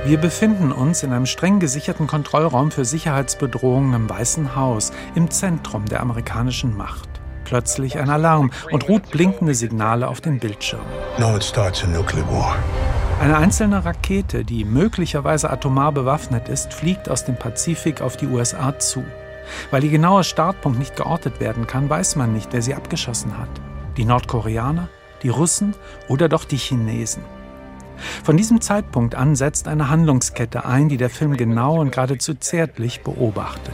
Wir befinden uns in einem streng gesicherten Kontrollraum für Sicherheitsbedrohungen im Weißen Haus, im Zentrum der amerikanischen Macht. Plötzlich ein Alarm und rot blinkende Signale auf den Bildschirmen. No, it starts a nuclear war. Eine einzelne Rakete, die möglicherweise atomar bewaffnet ist, fliegt aus dem Pazifik auf die USA zu. Weil ihr genauer Startpunkt nicht geortet werden kann, weiß man nicht, wer sie abgeschossen hat. Die Nordkoreaner, die Russen oder doch die Chinesen. Von diesem Zeitpunkt an setzt eine Handlungskette ein, die der Film genau und geradezu zärtlich beobachtet.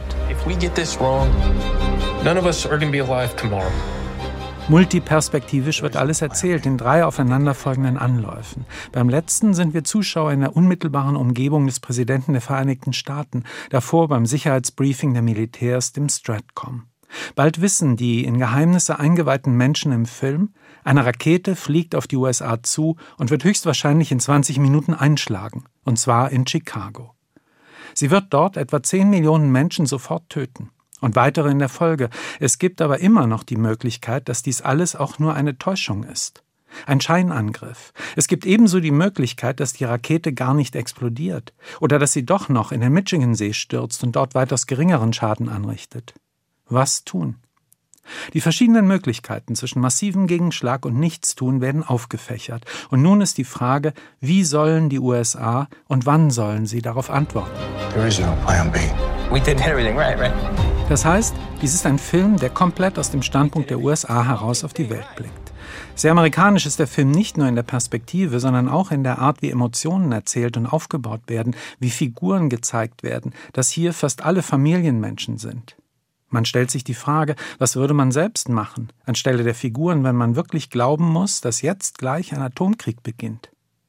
Multiperspektivisch wird alles erzählt in 3 aufeinanderfolgenden Anläufen. Beim letzten sind wir Zuschauer in der unmittelbaren Umgebung des Präsidenten der Vereinigten Staaten, davor beim Sicherheitsbriefing der Militärs, dem Stratcom. Bald wissen die in Geheimnisse eingeweihten Menschen im Film, eine Rakete fliegt auf die USA zu und wird höchstwahrscheinlich in 20 Minuten einschlagen, und zwar in Chicago. Sie wird dort etwa 10 Millionen Menschen sofort töten. Und weitere in der Folge. Es gibt aber immer noch die Möglichkeit, dass dies alles auch nur eine Täuschung ist. Ein Scheinangriff. Es gibt ebenso die Möglichkeit, dass die Rakete gar nicht explodiert oder dass sie doch noch in den Michigansee stürzt und dort weitaus geringeren Schaden anrichtet. Was tun? Die verschiedenen Möglichkeiten zwischen massivem Gegenschlag und Nichtstun werden aufgefächert. Und nun ist die Frage, wie sollen die USA und wann sollen sie darauf antworten? There is no plan B. We did everything right? Das heißt, dies ist ein Film, der komplett aus dem Standpunkt der USA heraus auf die Welt blickt. Sehr amerikanisch ist der Film nicht nur in der Perspektive, sondern auch in der Art, wie Emotionen erzählt und aufgebaut werden, wie Figuren gezeigt werden, dass hier fast alle Familienmenschen sind. Man stellt sich die Frage, was würde man selbst machen, anstelle der Figuren, wenn man wirklich glauben muss, dass jetzt gleich ein Atomkrieg beginnt.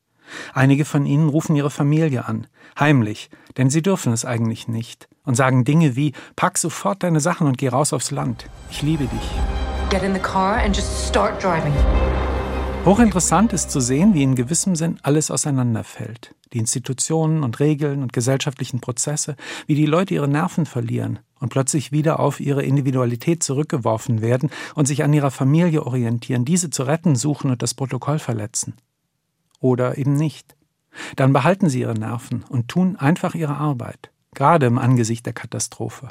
Einige von ihnen rufen ihre Familie an, heimlich, denn sie dürfen es eigentlich nicht, und sagen Dinge wie, pack sofort deine Sachen und geh raus aufs Land, ich liebe dich. Get in the car and just start driving. Hochinteressant ist zu sehen, wie in gewissem Sinn alles auseinanderfällt. Die Institutionen und Regeln und gesellschaftlichen Prozesse, wie die Leute ihre Nerven verlieren und plötzlich wieder auf ihre Individualität zurückgeworfen werden und sich an ihrer Familie orientieren, diese zu retten suchen und das Protokoll verletzen. Oder eben nicht. Dann behalten sie ihre Nerven und tun einfach ihre Arbeit, gerade im Angesicht der Katastrophe.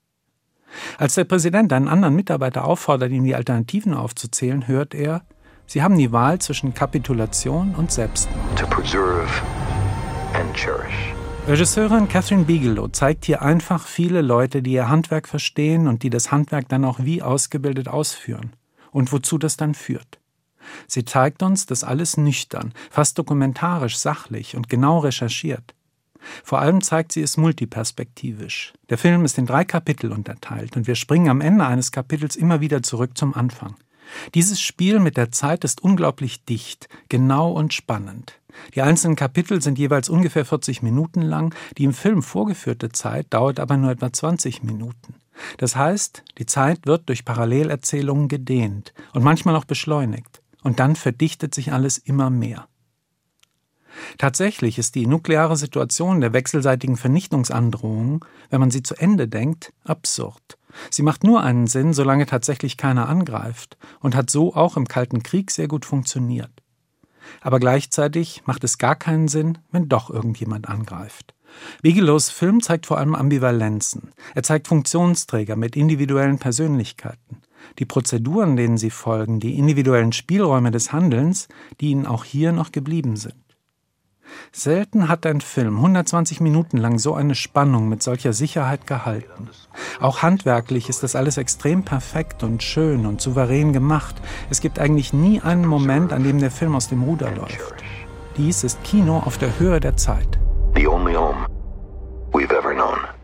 Als der Präsident einen anderen Mitarbeiter auffordert, ihm die Alternativen aufzuzählen, hört er, sie haben die Wahl zwischen Kapitulation und Selbstmord. To preserve and cherish. Regisseurin Catherine Bigelow zeigt hier einfach viele Leute, die ihr Handwerk verstehen und die das Handwerk dann auch wie ausgebildet ausführen. Und wozu das dann führt. Sie zeigt uns das alles nüchtern, fast dokumentarisch, sachlich und genau recherchiert. Vor allem zeigt sie es multiperspektivisch. Der Film ist in 3 Kapitel unterteilt und wir springen am Ende eines Kapitels immer wieder zurück zum Anfang. Dieses Spiel mit der Zeit ist unglaublich dicht, genau und spannend. Die einzelnen Kapitel sind jeweils ungefähr 40 Minuten lang, die im Film vorgeführte Zeit dauert aber nur etwa 20 Minuten. Das heißt, die Zeit wird durch Parallelerzählungen gedehnt und manchmal auch beschleunigt. Und dann verdichtet sich alles immer mehr. Tatsächlich ist die nukleare Situation der wechselseitigen Vernichtungsandrohungen, wenn man sie zu Ende denkt, absurd. Sie macht nur einen Sinn, solange tatsächlich keiner angreift und hat so auch im Kalten Krieg sehr gut funktioniert. Aber gleichzeitig macht es gar keinen Sinn, wenn doch irgendjemand angreift. Bigelows Film zeigt vor allem Ambivalenzen. Er zeigt Funktionsträger mit individuellen Persönlichkeiten. Die Prozeduren, denen sie folgen, die individuellen Spielräume des Handelns, die ihnen auch hier noch geblieben sind. Selten hat ein Film 120 Minuten lang so eine Spannung mit solcher Sicherheit gehalten. Auch handwerklich ist das alles extrem perfekt und schön und souverän gemacht. Es gibt eigentlich nie einen Moment, an dem der Film aus dem Ruder läuft. Dies ist Kino auf der Höhe der Zeit. The only home we've ever known.